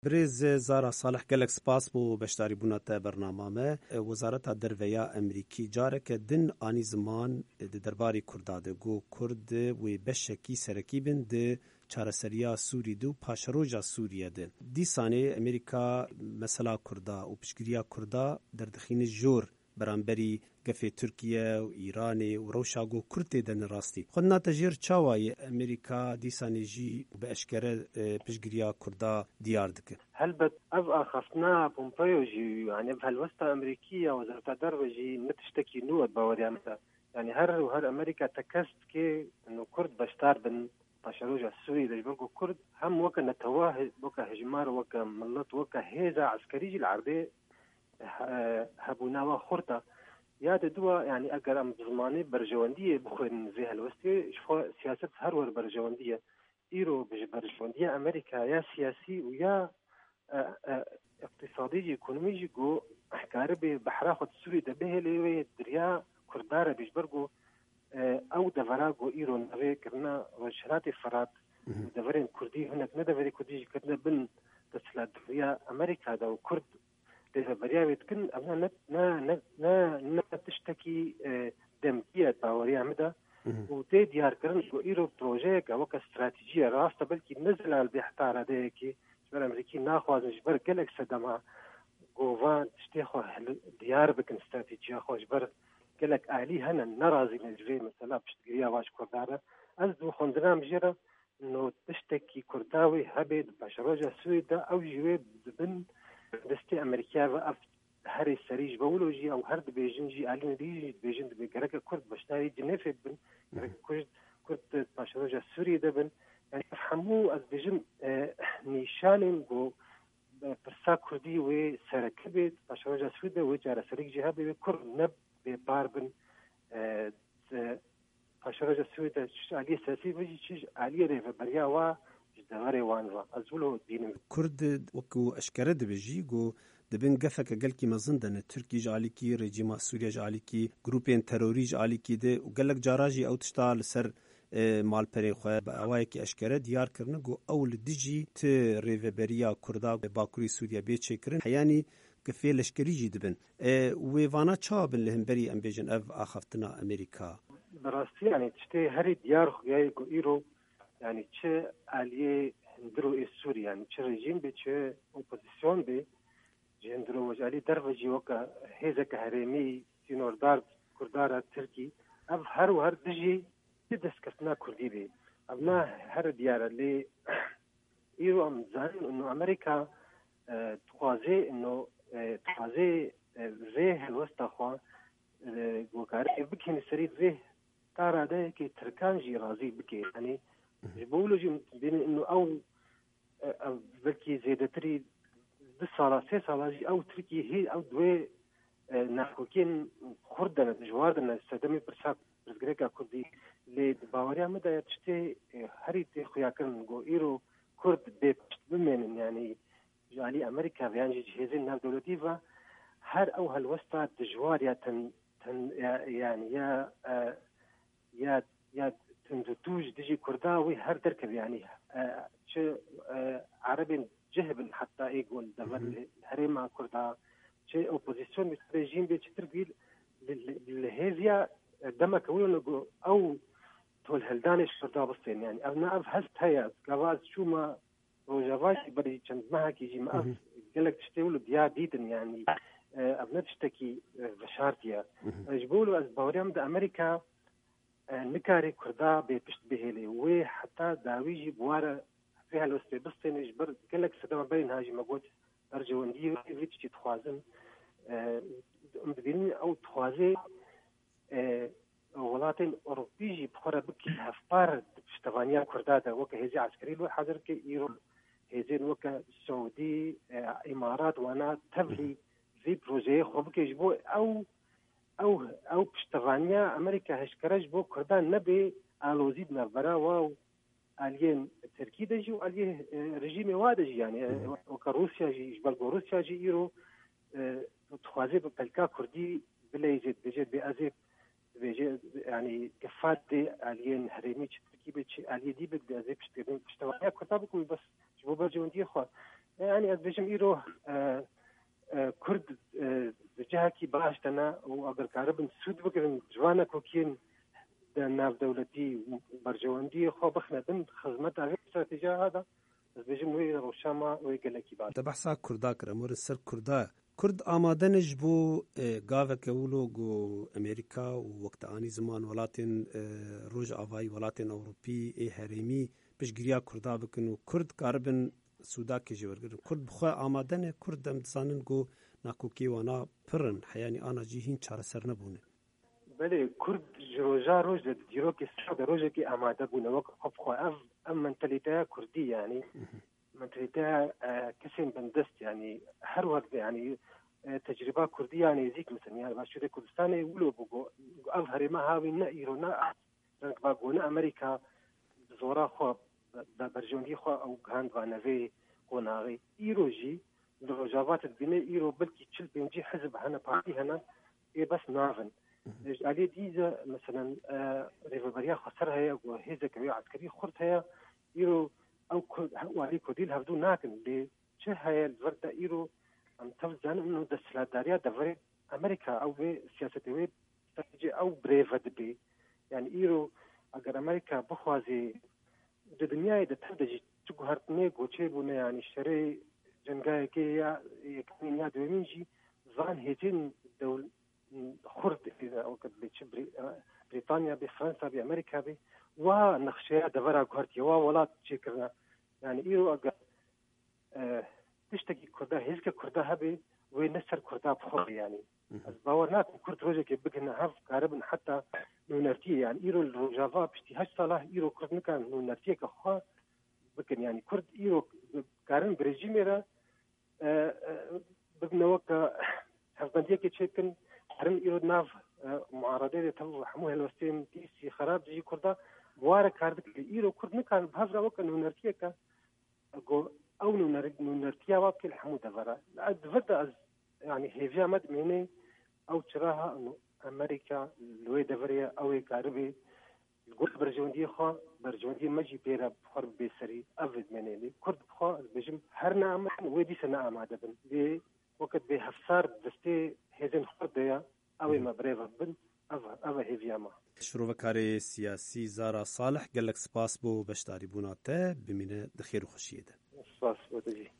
برز زارا صالح گلک سپاس بو بشتاری بونا تا برنامه وزارت درویا امریکی جارک دن آنی زمان درباری کرداده گو کرد و بشکی سرکی بن ده چارەسەریya سووری دو پاشەڕۆژا سووریە de dîsanê Amerîka mesela Kurda û piştgiriya Kurda derdixîne jor beramberî gefê Tirkiye û Îranê û rewşa got Kurd tê de rastî. Xwe nate jêr çawayê Amerîka dîsanê jî bi eşkere piştgiriya Kurda diyar dike. Helbet ev axaftina Pompeo jî yani ev helwesta Amerîkiya Wezareta Derve jî ne tiştekî nû et baweriya me de. Yani her Amerîka tekest kê Kurd beşdar bin باشروجا سوري دجبركو كرد هم وكا نتواه وكا هجمار وكا ملط وكا هيزا عسكريجي العربي هبونا وخورتا يا دوا يعني اگر ام زماني برجوانديه بخوين زي هالوستي شفوا سياسه هرور برجوانديه ايرو برجوانديه امريكا يا سياسي ويا اقتصادي ايكونومي جو حكاربي بحراخد سوري دبه لي دريا كردار بجبركو او دفراغو ايرون اوه کرنا وشرات فرات دفرين كردي هناك ندفري كردي كردنا بن تسلا دفريا امريكا دا وكرد دفريا ويتكن ابنا نا تشتكي دمكية باوريا مدى وتي ديار كرن ايرو بروجيك او كاستراتيجية راستا بلكي نزل على بيحتار ديكي جبر امريكي ناخواز جبر كلك سدما قوفان تشتيخو ديار بكن استراتيجية خو جبر قالك علي هنا نرازي نجري مثلا بشتقريا واش كردارة أزدو خندنا مجرى إنه تشتكي كرداوي هبد بشروجة سويدا أو جواب بن دستي أمريكا وقف هري سريج بولوجي أو هرد بيجنجي علي نديجي بيجن بجرك كرد بشتاري جنيفة بن كرد بشروجة سوريا بن يعني فهموا أز بيجن نيشانين جو برسا كردي وسركبت بشروجة سويدا وجارة سريج جهابي كرد نب بباربن پاشراج سویدا علی سیاسی وجی چیز علی ریو بریا و جدواری وانوا ازولو دین کرد وکو اشکره دبجی گو دبن گفک گلکی مزندن ترکی جالی کی رژیم سوریه جالی کی گروپین تروری جالی کی ده و گلک جاراجی او تشتال سر مالپری خو اوای کی اشکره دیار کرنه گو اول دیجی ت ریو بریا کردا باکوری سوریه به چکرن یعنی كفيل لشكري جدبن ويفانا تشاب اللي هم بري امبيجن اف اخفتنا امريكا براستي يعني تشتي هري ديار جاي ايرو يعني تش عليه ندرو السوري يعني تش ريجيم بتش اوبوزيسيون بي جندرو وجالي درفجي وكا هيزك هرمي سينور دار كردارا تركي اف هر وهر دجي تدسكتنا كردي بي ابنا هر ديار اللي ايرو ام زان انه امريكا توازي انه توازي زي الوسط اخوان وكاري بكين سريد زي تارا ده كي تركان جي رازي بكي يعني بقولوا جي بين انه او بلكي زيدتري بالصلاة سي صلاة جي او تركي هي او دوي ناكوكين خردنا جواردنا استدامي برساك برزقريكا كردي اللي باوريا مدى تشتي هريتي خياكرن جو ايرو كرد بيبشت بمين يعني جالي أمريكا بيانجي جهازين ناف دولتيفا هر أو هالوسطى دجوار يا يعني يا تنزتوج دجي كرداوي هر دركب يعني شو عربي جهب حتى يقول دبل هريما كردا شيء أوبوزيسيون ريجيم بيتشترقيل لهذيا دمك ويقولوا أو تول هالدانش كردا بصين يعني أبناء هست هيا جواز شو ما وجواز بدي كنت معك يجي ما قالك تشتغلوا ديا ديدن يعني أبناء تشتكي بشارتيا جبولوا از باوريام دا أمريكا نكاري كردا بيشت بهلي وحتى داويجي بوارا فيها الوسط بستين يجبر قالك سدما بين هاجي مقود أرجوندي فيتش تخوازن مدينين أو تخوازي ولاتن أوروبيجي بخورا بكي هفبار بشتغانيا كردا دا وكا هزي عسكري لو حاضر كي إيرو هزين وكا السعودي إمارات وانا تبلي زي بروجيه خوبك يجبو أو بشتغانيا أمريكا هشكرج بو كردان نبي آلوزيد نفبرا واو آليين تركي دجي وآليه رجيمي وادجي يعني وكا روسيا جي جبالغو روسيا جي إيرو تخوازي ببلكا كردي بلا يزيد بجيد بأزيب بيجي يعني كفات دي آليين هرميش تركي بيتشي آليه دي بد بأزيب بشتغانيا كردابكم بس جبو برجوندي خوا يعني بيجم إيرو كرد جهة كي باشتنا وأجر كاربن سود بقرن جوانا كوكين ناف دولتي برجواندي خو بخنا بن خدمت على استراتيجية هذا بيجم وي روشاما وي قالكي بعد تبحث كردا كرمور السر كردا كرد آمادنش بو گاوه کولو گو امریکا و وقت آنی زمان ولاتن روج آوای ولاتن اوروپی ای هریمی پشگریا کردا بکن و کرد کاربن سودا که جورگر کرد بخواه آمادنه کرد دم دزانن گو ناکوکی وانا پرن حیانی آنا جی هین چاره سر نبونه بله کرد روجا روج دیرو که سودا روجا که آماده بونه وقت خب ام منتلیته کردی یعنی منتلیته کسیم بندست يعني هر وقت يعني تجربة كردية يعني زيك مثلا يعني باشوري كردستاني ولو بقو أظهر ما هاوي نائرو نا رنك باقو نا أمريكا زورا خو برجوندي خو أو غاند وانوي قناغي إيروجي الرجاوات البناء إيرو بلكي تشل بينجي حزب هنا بارتي هنا إيه بس نافن علي ديزا مثلا ريفربريا خسرها يا وهيزا كبير عسكري خرطها إيرو أو وعلي كوديل هفدو ناكن لي شهاية الوردة إيرو أم تفزان إنه دستلاداريا دفري أمريكا أو في سياسة تجي أو بريفد بي يعني إيرو أجر أمريكا بخوازي الدنيا إذا تبدأ تجهرتني قوتشيبونا يعني شري جنجاي كي يكمن يا دومينجي زان هيتين دول خرد إذا وقت بتشبري بريطانيا بفرنسا بأمريكا بي ونخشيها دفرا قهرتي ولا تشكرنا يعني إيرو أجر تشتكي كردا هيزك كردا هبي ونسر كردا بخور يعني باورناك كرد روجك بقنا هف قاربن حتى نونرتي يعني إيرو الرجافا بشتي هش صلاح إيرو كرد نكان نونرتي كخوا بكن يعني كرد إيرو قارن بريجيميرا بقنا وكا هفبندية كتشيكن قارن إيرو ناف معارضة تبو حموها الوستين تيسي خراب جي كردا بوارا كاردك إيرو كرد نكان بهفرا وكا نونرتي كا أو نرتيا وابك الحمودة فرا أدفد يعني هيفيا مد مني أو تراها إنه أمريكا لوي دفريا أو يقاربي الجول برجوندي خا برجوندي مجي بيرا بخرب بيسري أفد مني لي كرد خا بجم هرنا أمن ودي سنة أمادة بن لي وقت بهفصار دستي هزن خرديا أو ما بريفا بن أفا هيفيا ما شروع کاری سیاسی زارا صالح گلک سپاس بو بشتاری بوناته بمینه دخیر و خوشیده